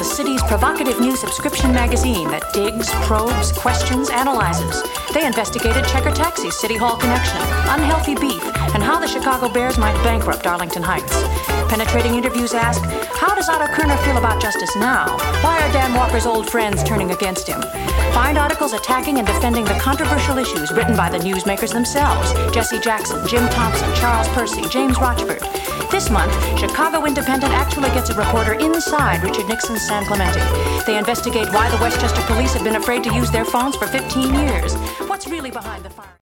city's provocative new subscription magazine that digs, probes, questions, analyzes. They investigated Checker Taxi's City Hall connection, unhealthy beef, and how the Chicago Bears might bankrupt Arlington Heights. Penetrating interviews ask, how does Otto Kerner feel about justice now? Why are Dan Walker's old friends turning against him? Find articles attacking and defending the controversial issues written by the newsmakers themselves: Jesse Jackson, Jim Thompson, Charles Percy, James Rochford. This month, Chicago Independent actually gets a reporter inside Richard Nixon's San Clemente. They investigate why the Westchester police have been afraid to use their phones for 15 years. What's really behind the fire?